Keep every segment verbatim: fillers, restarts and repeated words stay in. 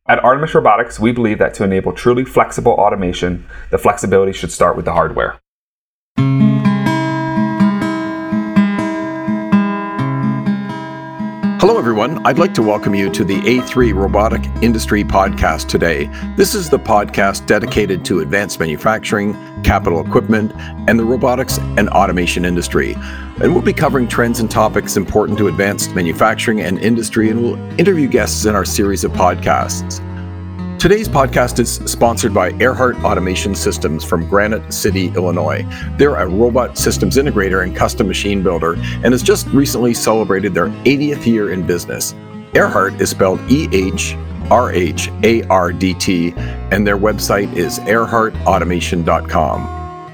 At Artemis Robotics, we believe that to enable truly flexible automation, the flexibility should start with the hardware. Hello, everyone. I'd like to welcome you to the A three Robotic Industry Podcast today. This is the podcast dedicated to advanced manufacturing, capital equipment, and the robotics and automation industry. And we'll be covering trends and topics important to advanced manufacturing and industry, and we'll interview guests in our series of podcasts. Today's podcast is sponsored by Earhart Automation Systems from Granite City, Illinois. They're a robot systems integrator and custom machine builder and has just recently celebrated their eightieth year in business. Earhart is spelled E H R H A R D T, and their website is earhart automation dot com.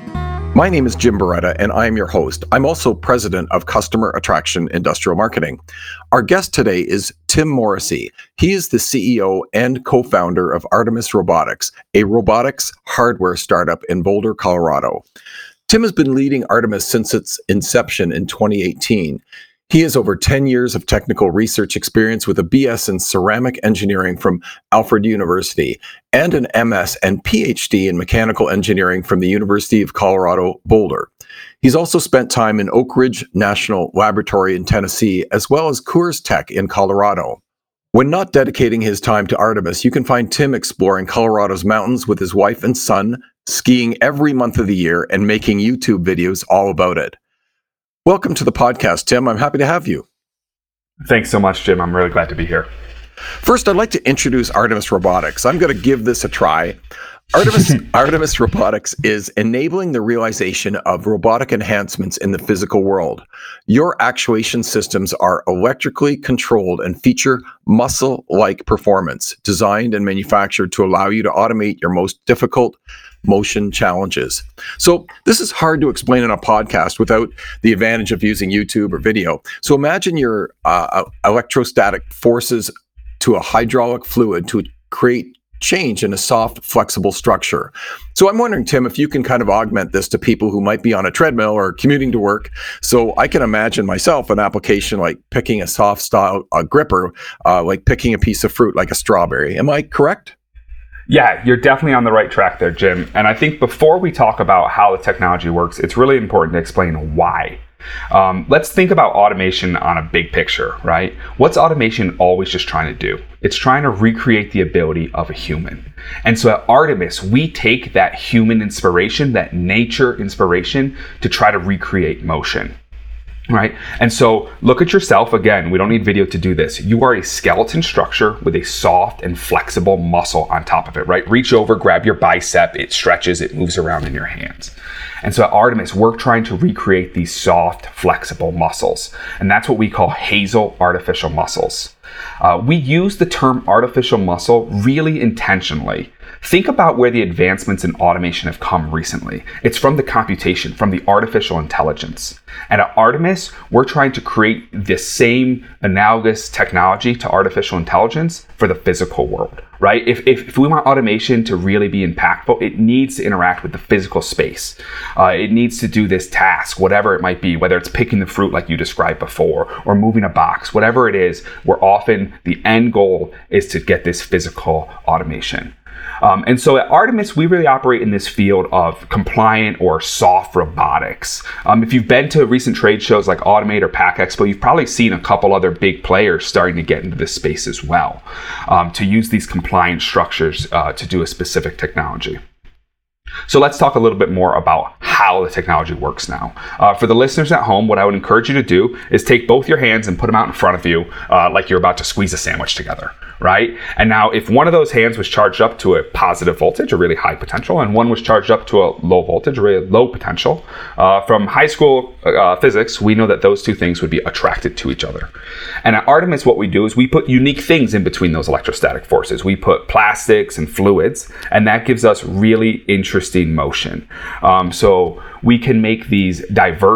My name is Jim Beretta, and I am your host. I'm also president of Customer Attraction Industrial Marketing. Our guest today is Tim Morrissey. He is the C E O and co-founder of Artemis Robotics, a robotics hardware startup in Boulder, Colorado. Tim has been leading Artemis since its inception in twenty eighteen. He has over ten years of technical research experience with a B S in ceramic engineering from Alfred University and an M S and P H D in mechanical engineering from the University of Colorado, Boulder. He's also spent time in Oak Ridge National Laboratory in Tennessee, as well as Coors Tech in Colorado. When not dedicating his time to Artemis, you can find Tim exploring Colorado's mountains with his wife and son, skiing every month of the year, and making YouTube videos all about it. Welcome to the podcast, Tim. I'm happy to have you. Thanks so much, Jim. I'm really glad to be here. First, I'd like to introduce Artemis Robotics. I'm going to give this a try. Artemis, Artemis Robotics is enabling the realization of robotic enhancements in the physical world. Your actuation systems are electrically controlled and feature muscle-like performance, designed and manufactured to allow you to automate your most difficult motion challenges. So this is hard to explain in a podcast without the advantage of using YouTube or video. So imagine your uh, electrostatic forces to a hydraulic fluid to create change in a soft, flexible structure. So I'm wondering, Tim, if you can kind of augment this to people who might be on a treadmill or commuting to work. So I can imagine myself an application like picking a soft style a gripper, uh, like picking a piece of fruit like a strawberry. Am I correct? Yeah, you're definitely on the right track there, Jim. And I think before we talk about how the technology works, it's really important to explain why. Um, let's think about automation on a big picture, right? What's automation always just trying to do? It's trying to recreate the ability of a human. And so at Artemis, we take that human inspiration, that nature inspiration, to try to recreate motion. Right? And so look at yourself. Again, we don't need video to do this. You are a skeleton structure with a soft and flexible muscle on top of it, right? Reach over, grab your bicep, it stretches, it moves around in your hands. And so at Artemis, we're trying to recreate these soft, flexible muscles. And that's what we call Hazel artificial muscles. Uh, we use the term artificial muscle really intentionally. Think about where the advancements in automation have come recently. It's from the computation, from the artificial intelligence. And at Artemis, we're trying to create the same analogous technology to artificial intelligence for the physical world, right? If, if, if we want automation to really be impactful, it needs to interact with the physical space. Uh, it needs to do this task, whatever it might be, whether it's picking the fruit like you described before, or moving a box, whatever it is, where often the end goal is to get this physical automation. Um, and so at Artemis, we really operate in this field of compliant or soft robotics. Um, if you've been to recent trade shows like Automate or Pack Expo, you've probably seen a couple other big players starting to get into this space as well, um, to use these compliant structures uh, to do a specific technology. So let's talk a little bit more about how the technology works now. Uh, for the listeners at home, what I would encourage you to do is take both your hands and put them out in front of you uh, like you're about to squeeze a sandwich together, right? And now if one of those hands was charged up to a positive voltage, a really high potential, and one was charged up to a low voltage, a really low potential, uh, from high school uh, physics, we know that those two things would be attracted to each other. And at Artemis, what we do is we put unique things in between those electrostatic forces. We put plastics and fluids, and that gives us really interesting motion. Um, so we can make these diverse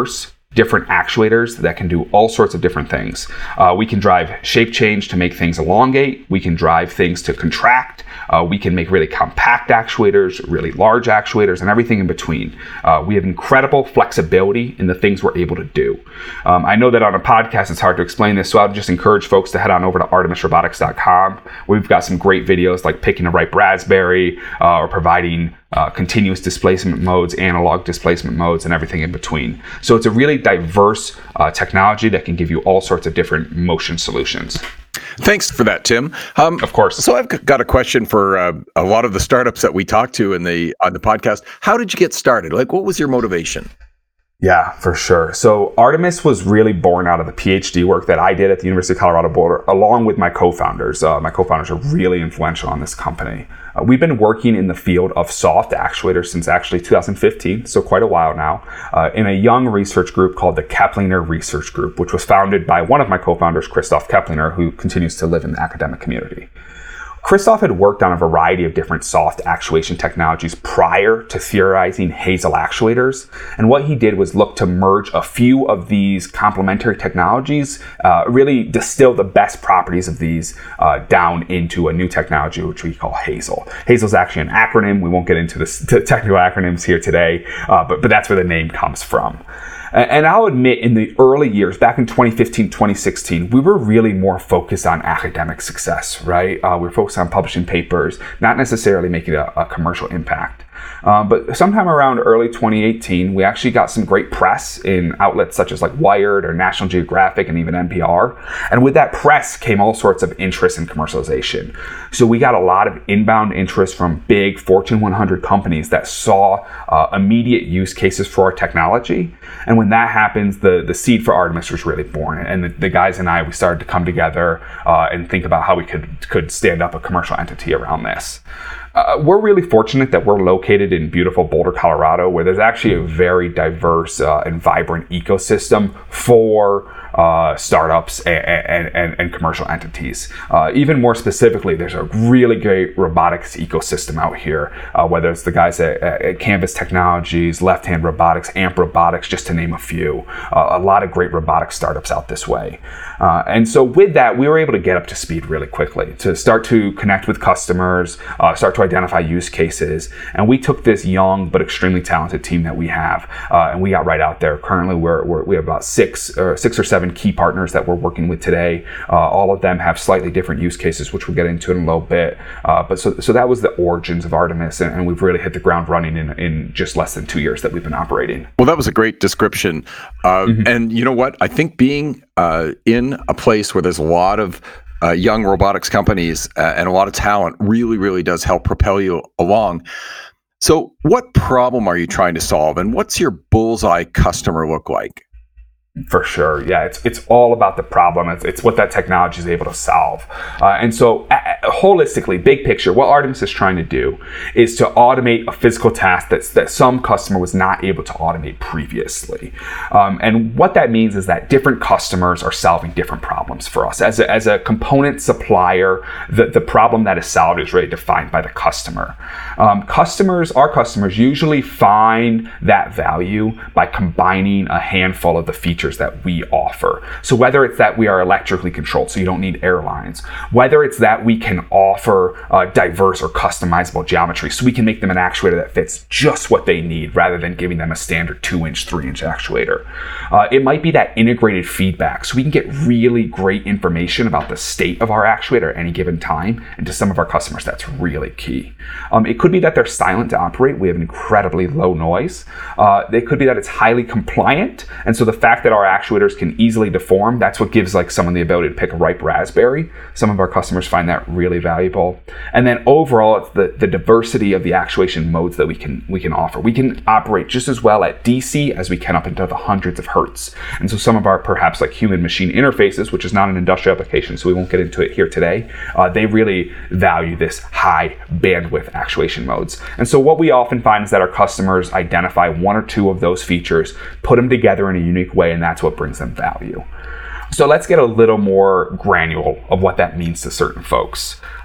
different actuators that can do all sorts of different things. Uh, we can drive shape change to make things elongate. We can drive things to contract. Uh, we can make really compact actuators, really large actuators, and everything in between. Uh, we have incredible flexibility in the things we're able to do. Um, I know that on a podcast it's hard to explain this, so I would just encourage folks to head on over to artemis robotics dot com. We've got some great videos like picking a ripe raspberry uh, or providing Uh, continuous displacement modes, analog displacement modes, and everything in between. So it's a really diverse uh, technology that can give you all sorts of different motion solutions. Thanks for that, Tim. Um, of course. So I've got a question for uh, a lot of the startups that we talked to in the on the podcast. How did you get started? Like, what was your motivation? Yeah, for sure. So Artemis was really born out of the PhD work that I did at the University of Colorado Boulder, along with my co-founders. Uh, my co-founders are really influential on this company. Uh, we've been working in the field of soft actuators since actually two thousand fifteen, so quite a while now, uh, in a young research group called the Keplinger Research Group, which was founded by one of my co-founders, Christoph Keplinger, who continues to live in the academic community. Christoph had worked on a variety of different soft actuation technologies prior to theorizing Hazel actuators. And what he did was look to merge a few of these complementary technologies, uh, really distill the best properties of these uh, down into a new technology, which we call Hazel. Hazel is actually an acronym. We won't get into the technical acronyms here today, uh, but, but that's where the name comes from. And I'll admit, in the early years, back in twenty fifteen, twenty sixteen, we were really more focused on academic success, right? Uh, we were focused on publishing papers, not necessarily making a, a commercial impact. Um, but sometime around early twenty eighteen, we actually got some great press in outlets such as like Wired or National Geographic and even N P R. And with that press came all sorts of interest in commercialization. So we got a lot of inbound interest from big Fortune one hundred companies that saw uh, immediate use cases for our technology. And when that happens, the, the seed for Artemis was really born. And the, the guys and I, we started to come together uh, and think about how we could, could stand up a commercial entity around this. Uh, we're really fortunate that we're located in beautiful Boulder, Colorado, where there's actually a very diverse uh, and vibrant ecosystem for uh, startups and, and, and commercial entities. Uh, even more specifically, there's a really great robotics ecosystem out here, uh, whether it's the guys at, at Canvas Technologies, Left Hand Robotics, Amp Robotics, just to name a few. Uh, a lot of great robotic startups out this way. Uh, and so with that, we were able to get up to speed really quickly to start to connect with customers, uh, start to identify use cases. And we took this young but extremely talented team that we have, uh, and we got right out there. Currently, we're, we're, we have about six or six or seven key partners that we're working with today. Uh, all of them have slightly different use cases, which we'll get into in a little bit. Uh, but so, so that was the origins of Artemis, and, and we've really hit the ground running in, in just less than two years that we've been operating. Well, that was a great description. Uh, mm-hmm. And you know what? I think being uh, in a place where there's a lot of uh, young robotics companies uh, and a lot of talent really, really does help propel you along. So what problem are you trying to solve, and what's your bullseye customer look like? For sure. Yeah, it's it's all about the problem. It's, it's what that technology is able to solve. Uh, and so uh, holistically, big picture, what Artemis is trying to do is to automate a physical task that's, that some customer was not able to automate previously. Um, and what that means is that different customers are solving different problems for us. As a, as a component supplier, the, the problem that is solved is really defined by the customer. Um, customers, our customers usually find that value by combining a handful of the features that we offer. So whether it's that we are electrically controlled, so you don't need airlines, whether it's that we can offer uh, diverse or customizable geometry, so we can make them an actuator that fits just what they need rather than giving them a standard two inch, three inch actuator. Uh, it might be that integrated feedback, so we can get really great information about the state of our actuator at any given time, and to some of our customers, that's really key. Um, it could be that they're silent to operate. We have an incredibly low noise. Uh, it could be that it's highly compliant, and so the fact that our actuators can easily deform, that's what gives like someone the ability to pick a ripe raspberry. Some of our customers find that really valuable. And then overall, it's the, the diversity of the actuation modes that we can we can offer. We can operate just as well at D C as we can up into the hundreds of hertz. And so some of our perhaps like human machine interfaces, which is not an industrial application, so we won't get into it here today, uh, they really value this high bandwidth actuation modes. And so what we often find is that our customers identify one or two of those features, put them together in a unique way, and that's what brings them value. So let's get a little more granular of what that means to certain folks.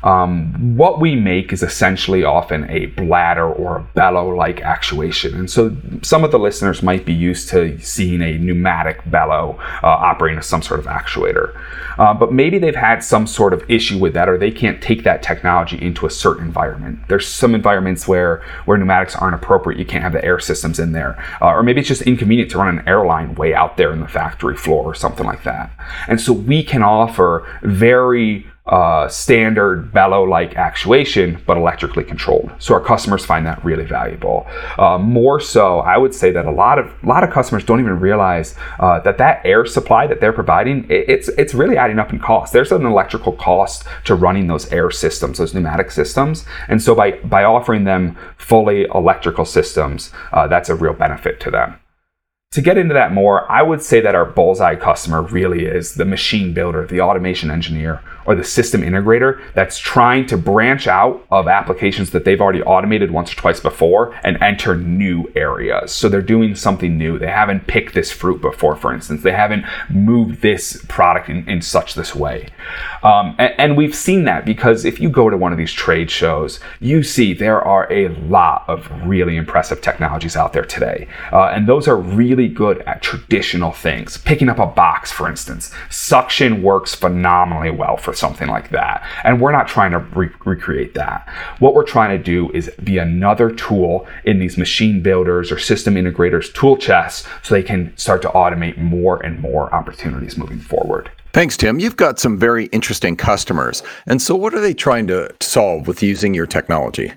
Um, what we make is essentially often a bladder or a bellow-like actuation. And so some of the listeners might be used to seeing a pneumatic bellow uh, operating as some sort of actuator. Uh, but maybe they've had some sort of issue with that, or they can't take that technology into a certain environment. There's some environments where, where pneumatics aren't appropriate. You can't have the air systems in there. Uh, or maybe it's just inconvenient to run an airline way out there in the factory floor or something like that. And so we can offer very Uh, standard bellow-like actuation, but electrically controlled. So our customers find that really valuable. Uh, more so, I would say that a lot of a lot of customers don't even realize uh, that that air supply that they're providing, it, it's it's really adding up in cost. There's an electrical cost to running those air systems, those pneumatic systems, and so by by offering them fully electrical systems, uh, that's a real benefit to them. To get into that more, I would say that our bullseye customer really is the machine builder, the automation engineer, or the system integrator that's trying to branch out of applications that they've already automated once or twice before and enter new areas. So they're doing something new. They haven't picked this fruit before, for instance. They haven't moved this product in, in such this way. Um, and, and we've seen that because if you go to one of these trade shows, you see there are a lot of really impressive technologies out there today. Uh, and those are really good at traditional things. Picking up a box, for instance. Suction works phenomenally well for something like that. And we're not trying to re- recreate that. What we're trying to do is be another tool in these machine builders or system integrators tool chests so they can start to automate more and more opportunities moving forward. Thanks, Tim. You've got some very interesting customers. And so what are they trying to solve with using your technology?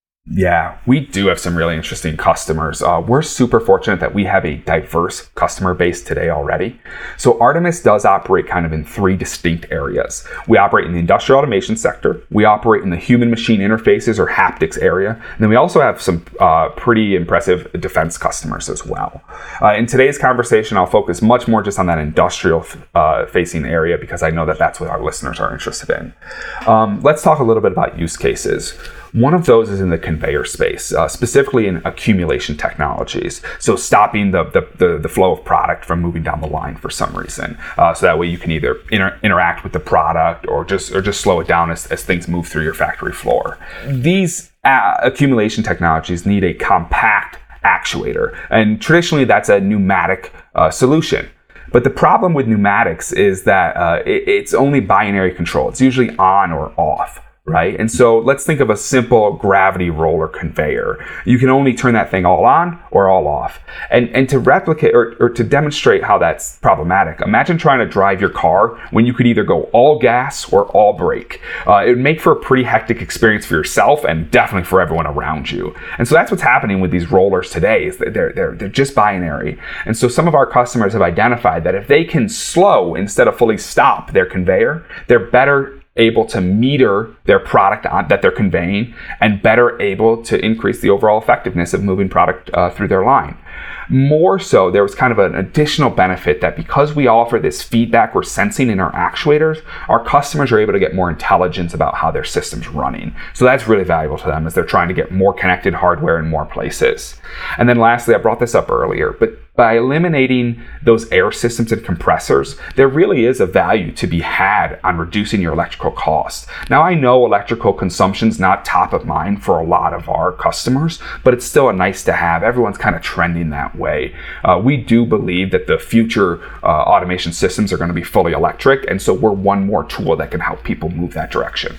Yeah, we do have some really interesting customers. Uh, we're super fortunate that we have a diverse customer base today already. So Artemis does operate kind of in three distinct areas. We operate in the industrial automation sector. We operate in the human-machine interfaces or haptics area. And then we also have some uh, pretty impressive defense customers as well. Uh, in today's conversation, I'll focus much more just on that industrial uh, facing area because I know that that's what our listeners are interested in. Um, let's talk a little bit about use cases. One of those is in the conveyor space, uh, specifically in accumulation technologies. So stopping the, the, the, the flow of product from moving down the line for some reason. Uh, so that way you can either inter- interact with the product or just or just slow it down as, as things move through your factory floor. These uh, accumulation technologies need a compact actuator. And traditionally that's a pneumatic uh, solution. But the problem with pneumatics is that uh, it, it's only binary control. It's usually on or off. Right? And so let's think of a simple gravity roller conveyor. You can only turn that thing all on or all off. And and to replicate or, or to demonstrate how that's problematic, imagine trying to drive your car when you could either go all gas or all brake. Uh, it would make for a pretty hectic experience for yourself and definitely for everyone around you. And so that's what's happening with these rollers today is that they're, they're, they're just binary. And so some of our customers have identified that if they can slow instead of fully stop their conveyor, they're better able to meter their product on, that they're conveying and better able to increase the overall effectiveness of moving product uh, through their line. More so, there was kind of an additional benefit that because we offer this feedback or sensing in our actuators, our customers are able to get more intelligence about how their system's running. So that's really valuable to them as they're trying to get more connected hardware in more places. And then lastly, I brought this up earlier, but by eliminating those air systems and compressors, there really is a value to be had on reducing your electrical costs. Now, I know electrical consumption's not top of mind for a lot of our customers, but it's still a nice to have. Everyone's kind of trending that way. Uh, we do believe that the future uh, automation systems are going to be fully electric, and so we're one more tool that can help people move that direction.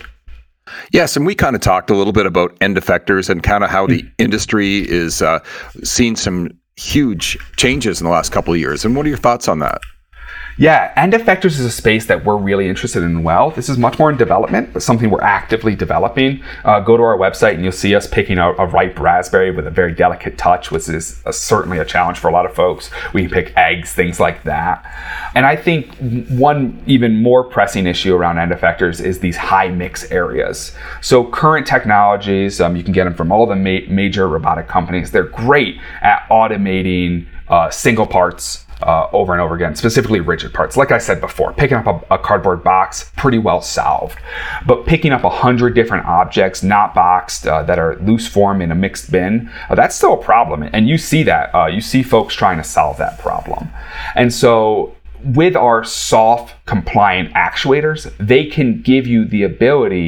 Yes, and we kind of talked a little bit about end effectors and kind of how the industry is uh, seeing some huge changes in the last couple of years. And what are your thoughts on that? Yeah, end effectors is a space that we're really interested in. Well, this is much more in development, but something we're actively developing. Uh, go to our website and you'll see us picking a, a ripe raspberry with a very delicate touch, which is a, certainly a challenge for a lot of folks. We can pick eggs, things like that. And I think one even more pressing issue around end effectors is these high mix areas. So current technologies, um, you can get them from all the ma- major robotic companies. They're great at automating uh, single parts Uh, over and over again, specifically rigid parts. Like I said before, picking up a, a cardboard box, pretty well solved. But picking up a hundred different objects, not boxed, uh, that are loose form in a mixed bin, uh, that's still a problem. And you see that. Uh, you see folks trying to solve that problem. And so with our soft compliant actuators, they can give you the ability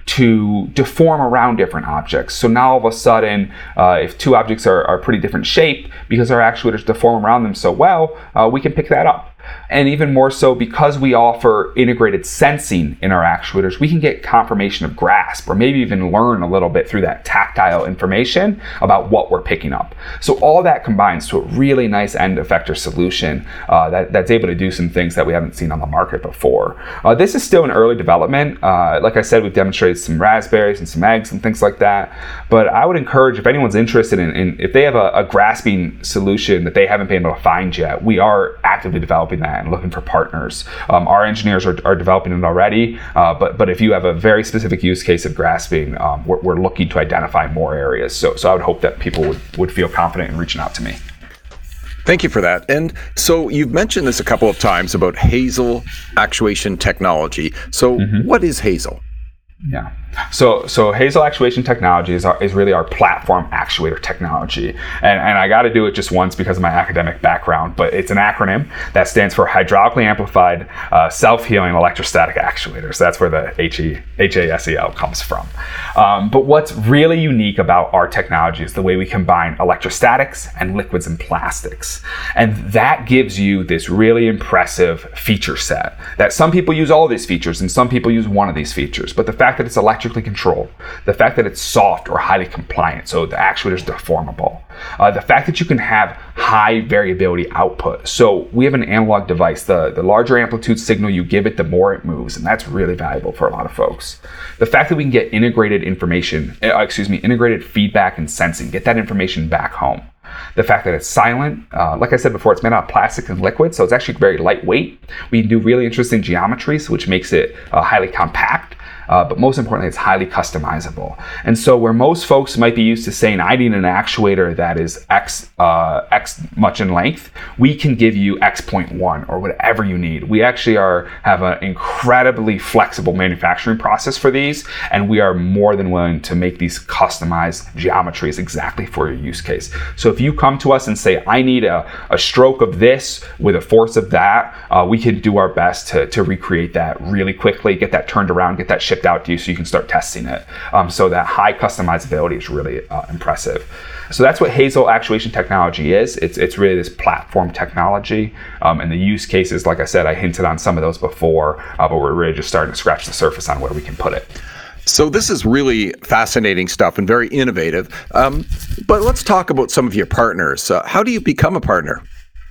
to deform around different objects. So now all of a sudden, uh, if two objects are, are pretty different shape, because our actuators deform around them so well, uh, we can pick that up. And even more so, because we offer integrated sensing in our actuators, we can get confirmation of grasp, or maybe even learn a little bit through that tactile information about what we're picking up. So all that combines to a really nice end effector solution uh, that, that's able to do some things that we haven't seen on the market before. Uh, this is still in early development. Uh, like I said, we've demonstrated some raspberries and some eggs and things like that. But I would encourage, if anyone's interested in, in if they have a, a grasping solution that they haven't been able to find yet, we are actively developing that and looking for partners. Um, our engineers are, are developing it already, uh, but but if you have a very specific use case of grasping, um, we're, we're looking to identify more areas. So so I would hope that people would, would feel confident in reaching out to me. Thank you for that. And so you've mentioned this a couple of times about Hazel actuation technology. So mm-hmm. What is Hazel? Yeah. So so Hazel actuation technology is, our, is really our platform actuator technology. And, and I got to do it just once because of my academic background, but it's an acronym that stands for Hydraulically Amplified uh, Self-Healing Electrostatic Actuators. That's where the H E, H A S E L comes from. Um, but what's really unique about our technology is the way we combine electrostatics and liquids and plastics. And that gives you this really impressive feature set that some people use all of these features and some people use one of these features. But the fact that it's electrically controlled, the fact that it's soft or highly compliant, so the actuator is deformable, uh, the fact that you can have high variability output. So we have an analog device. The, the larger amplitude signal you give it, the more it moves, and that's really valuable for a lot of folks. The fact that we can get integrated information, uh, excuse me, integrated feedback and sensing, get that information back home. The fact that it's silent, uh, like I said before, it's made out of plastic and liquid, so it's actually very lightweight. We can do really interesting geometries, which makes it uh, highly compact. Uh, but most importantly, it's highly customizable. And so where most folks might be used to saying, I need an actuator that is X, uh, X much in length, we can give you X point one or whatever you need. We actually are have an incredibly flexible manufacturing process for these, and we are more than willing to make these customized geometries exactly for your use case. So if you come to us and say, I need a, a stroke of this with a force of that, uh, we can do our best to, to recreate that really quickly, get that turned around, get that shipped out to you so you can start testing it. Um, so that high customizability is really uh, impressive. So that's what Hazel actuation technology is. It's it's really this platform technology. Um, and the use cases, like I said, I hinted on some of those before, uh, but we're really just starting to scratch the surface on where we can put it. So this is really fascinating stuff and very innovative. Um, but let's talk about some of your partners. Uh, how do you become a partner?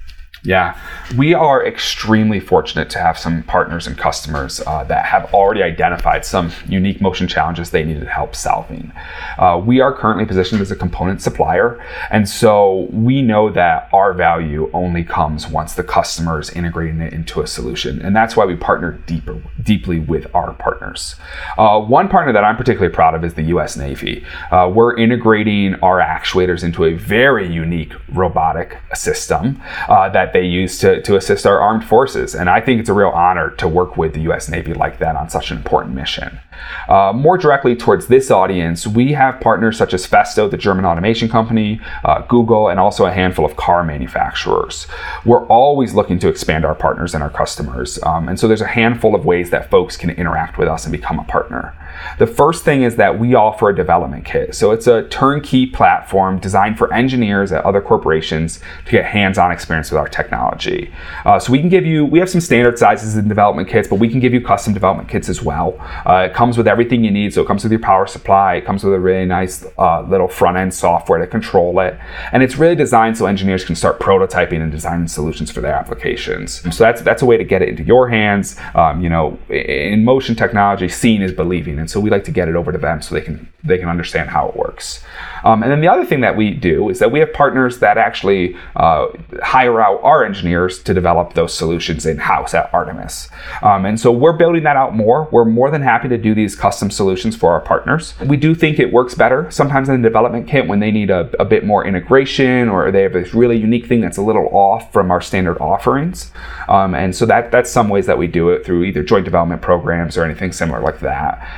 Yeah, we are extremely fortunate to have some partners and customers uh, that have already identified some unique motion challenges they needed help solving. Uh, we are currently positioned as a component supplier, and so we know that our value only comes once the customer is integrating it into a solution, and that's why we partner deeper, deeply with our partners. Uh, one partner that I'm particularly proud of is the U S Navy. Uh, we're integrating our actuators into a very unique robotic system uh, that they use to, to assist our armed forces. And I think it's a real honor to work with the U S Navy like that on such an important mission. Uh, more directly towards this audience, we have partners such as Festo, the German automation company, uh, Google, and also a handful of car manufacturers. We're always looking to expand our partners and our customers. Um, and so there's a handful of ways that folks can interact with us and become a partner. The first thing is that we offer a development kit. So it's a turnkey platform designed for engineers at other corporations to get hands-on experience with our technology. Uh, so we can give you, we have some standard sizes in development kits, but we can give you custom development kits as well. Uh, it comes with everything you need. So it comes with your power supply. It comes with a really nice uh, little front-end software to control it. And it's really designed so engineers can start prototyping and designing solutions for their applications. So that's that's a way to get it into your hands. Um, you know, in motion technology, seeing is believing. And so we like to get it over to them so they can they can understand how it works. Um, and then the other thing that we do is that we have partners that actually uh, hire out our engineers to develop those solutions in-house at Artemis. Um, and so we're building that out more. We're more than happy to do these custom solutions for our partners. We do think it works better sometimes in the development kit when they need a, a bit more integration or they have this really unique thing that's a little off from our standard offerings. Um, and so that that's some ways that we do it through either joint development programs or anything similar like that.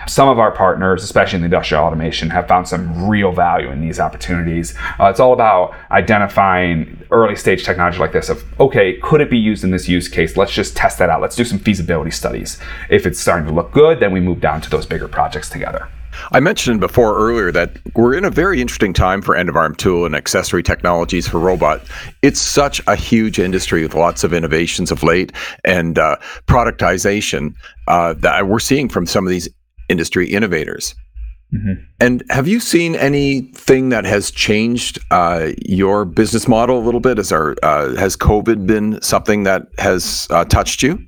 some of our partners, especially in the industrial automation, have found some real value in these opportunities. Uh, it's all about identifying early stage technology like this of, okay, could it be used in this use case? Let's just test that out. Let's do some feasibility studies. If it's starting to look good, then we move down to those bigger projects together. I mentioned before earlier that we're in a very interesting time for end-of-arm tool and accessory technologies for robot. It's such a huge industry with lots of innovations of late and uh, productization uh, that we're seeing from some of these industry innovators. Mm-hmm. And have you seen anything that has changed uh, your business model a little bit? Is our, uh, has COVID been something that has uh, touched you?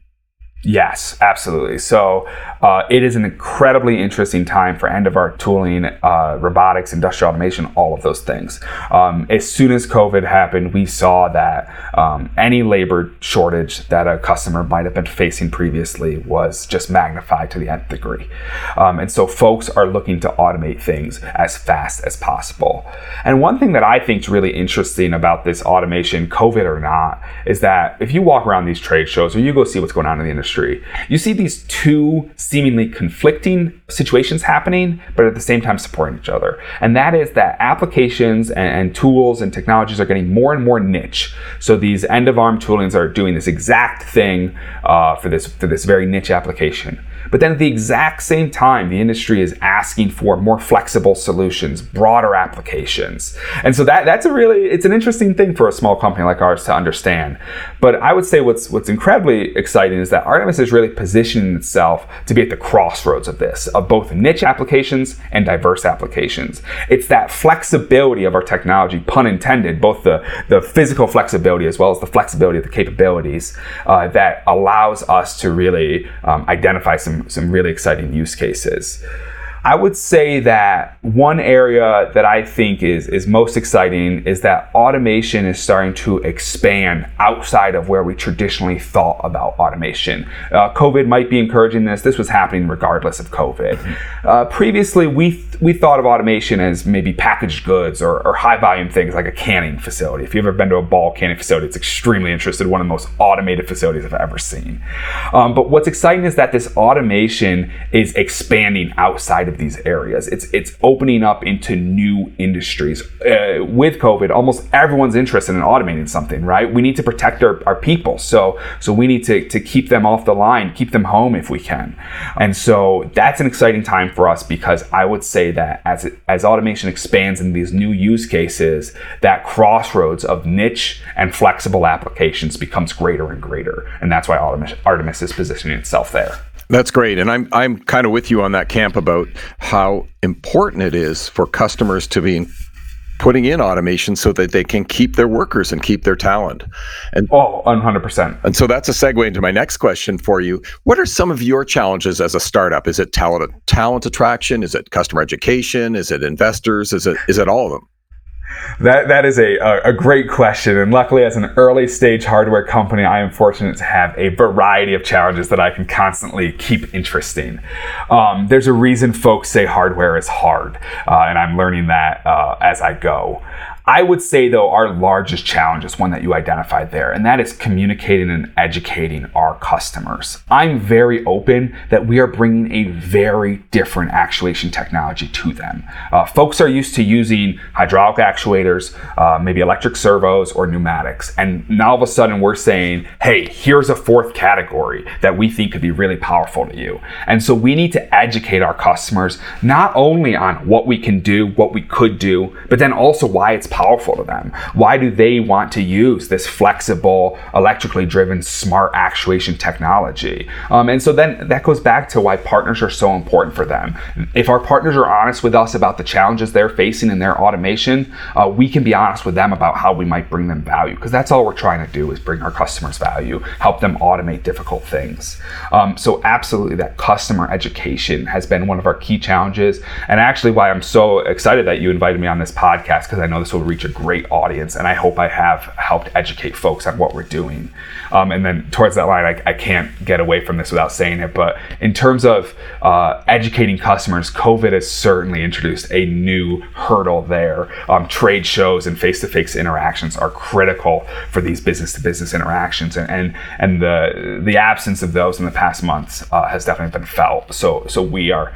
Yes, absolutely. So uh, it is an incredibly interesting time for end-of-arm tooling, uh, robotics, industrial automation, all of those things. Um, as soon as COVID happened, we saw that um, any labor shortage that a customer might have been facing previously was just magnified to the nth degree. Um, and so folks are looking to automate things as fast as possible. And one thing that I think is really interesting about this automation, COVID or not, is that if you walk around these trade shows or you go see what's going on in the industry, you see these two seemingly conflicting situations happening, but at the same time supporting each other. And that is that applications and, and tools and technologies are getting more and more niche. So these end-of-arm toolings are doing this exact thing uh, for this for this very niche application. But then at the exact same time, the industry is asking for more flexible solutions, broader applications. And so that that's a really, it's an interesting thing for a small company like ours to understand. But I would say what's what's incredibly exciting is that Artemis is really positioning itself to be at the crossroads of this, of both niche applications and diverse applications. It's that flexibility of our technology, pun intended, both the, the physical flexibility as well as the flexibility of the capabilities uh, that allows us to really um, identify some some really exciting use cases. I would say that one area that I think is, is most exciting is that automation is starting to expand outside of where we traditionally thought about automation. Uh, COVID might be encouraging this. This was happening regardless of COVID. Uh, previously, we th- we thought of automation as maybe packaged goods or, or high volume things like a canning facility. If you've ever been to a Ball canning facility, it's extremely interesting. One of the most automated facilities I've ever seen. Um, but what's exciting is that this automation is expanding outside of these areas. It's it's opening up into new industries. Uh, with COVID, almost everyone's interested in automating something, right? We need to protect our, our people. So so we need to, to keep them off the line, keep them home if we can. And so that's an exciting time for us because I would say that as it, as automation expands in these new use cases, that crossroads of niche and flexible applications becomes greater and greater. And that's why Artemis, Artemis is positioning itself there. That's great. And I'm I'm kind of with you on that camp about how important it is for customers to be putting in automation so that they can keep their workers and keep their talent. And oh, one hundred percent. And so that's a segue into my next question for you. What are some of your challenges as a startup? Is it talent talent attraction? Is it customer education? Is it investors? Is it is it all of them? That that is a, a great question, and luckily as an early stage hardware company, I am fortunate to have a variety of challenges that I can constantly keep interesting. Um, there's a reason folks say hardware is hard, uh, and I'm learning that uh, as I go. I would say, though, our largest challenge is one that you identified there, and that is communicating and educating our customers. I'm very open that we are bringing a very different actuation technology to them. Uh, folks are used to using hydraulic actuators, uh, maybe electric servos or pneumatics, and now all of a sudden we're saying, hey, here's a fourth category that we think could be really powerful to you. And so we need to educate our customers not only on what we can do, what we could do, but then also why it's powerful to them. Why do they want to use this flexible, electrically driven, smart actuation technology? Um, and so then that goes back to why partners are so important for them. If our partners are honest with us about the challenges they're facing in their automation, uh, we can be honest with them about how we might bring them value, because that's all we're trying to do is bring our customers value, help them automate difficult things. Um, so absolutely, that customer education has been one of our key challenges, and actually why I'm so excited that you invited me on this podcast, because I know this will reach a great audience, and I hope I have helped educate folks on what we're doing. Um, and then towards that line, I, I can't get away from this without saying it, but in terms of uh, educating customers, COVID has certainly introduced a new hurdle there. Um, trade shows and face-to-face interactions are critical for these business-to-business interactions, and and, and the the absence of those in the past months uh, has definitely been felt. So so we are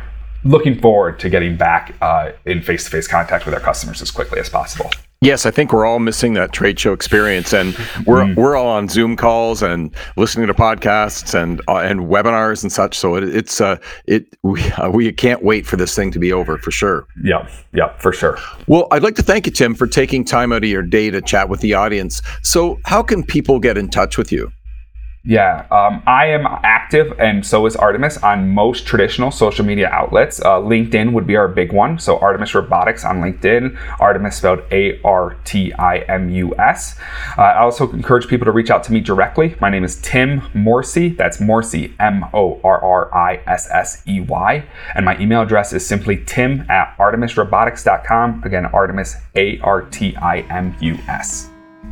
looking forward to getting back uh, in face-to-face contact with our customers as quickly as possible. Yes, I think we're all missing that trade show experience, and we're mm. we're all on Zoom calls and listening to podcasts and uh, and webinars and such. So it, it's uh it we uh, we can't wait for this thing to be over for sure. Yeah, yeah, for sure. Well, I'd like to thank you, Tim, for taking time out of your day to chat with the audience. So, how can people get in touch with you? Yeah, um, I am active, and so is Artemis, on most traditional social media outlets. Uh, LinkedIn would be our big one. So Artemis Robotics on LinkedIn, Artemis spelled A R T I M U S. Uh, I also encourage people to reach out to me directly. My name is Tim Morsey. That's Morsey, M O R R I S S E Y. And my email address is simply tim at artemis robotics dot com. Again, Artemis, A R T I M U S.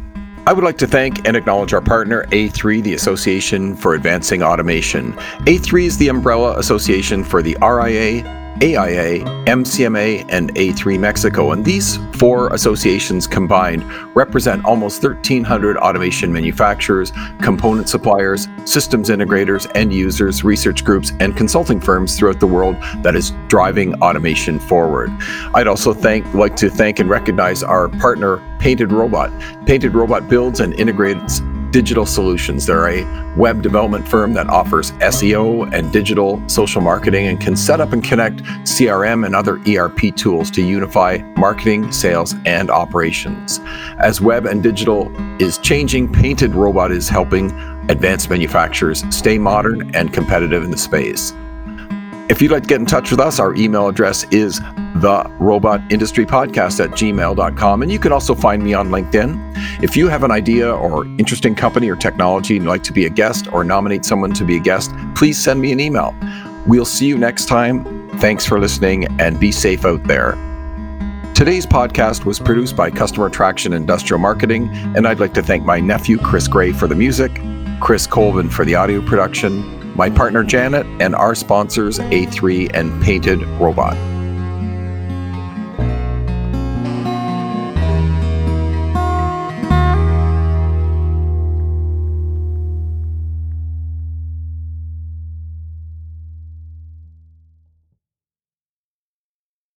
I would like to thank and acknowledge our partner, A three, the Association for Advancing Automation. A three is the umbrella association for the R I A, A I A, M C M A, and A three Mexico. And these four associations combined represent almost thirteen hundred automation manufacturers, component suppliers, systems integrators, end users, research groups, and consulting firms throughout the world that is driving automation forward. I'd also thank, like to thank and recognize our partner, Painted Robot. Painted Robot builds and integrates digital solutions. They're a web development firm that offers S E O and digital social marketing and can set up and connect C R M and other E R P tools to unify marketing, sales, and operations. As web and digital is changing, Painted Robot is helping advanced manufacturers stay modern and competitive in the space. If you'd like to get in touch with us, our email address is the robot industry podcast at gmail dot com, and you can also find me on LinkedIn. If you have an idea or interesting company or technology and you'd like to be a guest or nominate someone to be a guest, please send me an email. We'll see you next time. Thanks for listening, and be safe out there. Today's podcast was produced by Customer Traction Industrial Marketing, and I'd like to thank my nephew, Chris Gray, for the music, Chris Colvin for the audio production, my partner Janet, and our sponsors, A three and Painted Robot.